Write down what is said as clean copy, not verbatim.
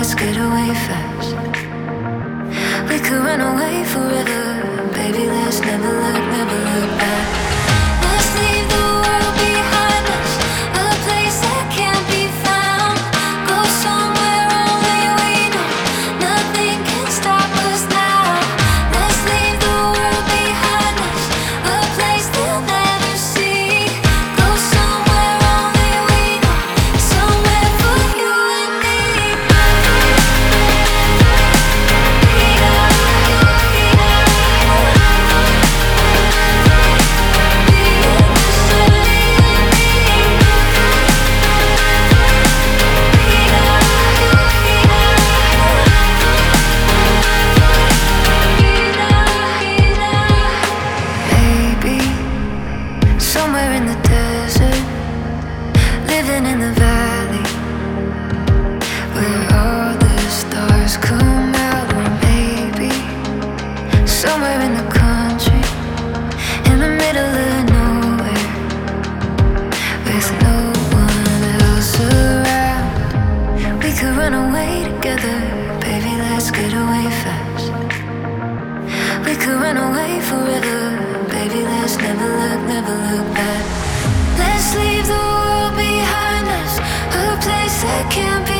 let's get away fast. We could run away forever, baby, let's never look back. Let's leave the world behind us, a place that can't be found. Go somewhere only we know, nothing can stop us now. Let's leave the world behind us, a place they'll never see. Go somewhere only we know, somewhere for you and me. Maybe somewhere in the desert, living in the valley, where all the stars come out. Or maybe somewhere in the country, in the middle of nowhere, with no one else around. We could run away together, baby, let's get away fast. We could run away forever, baby, let's never look back. Let's leave the world behind us, a place that can't be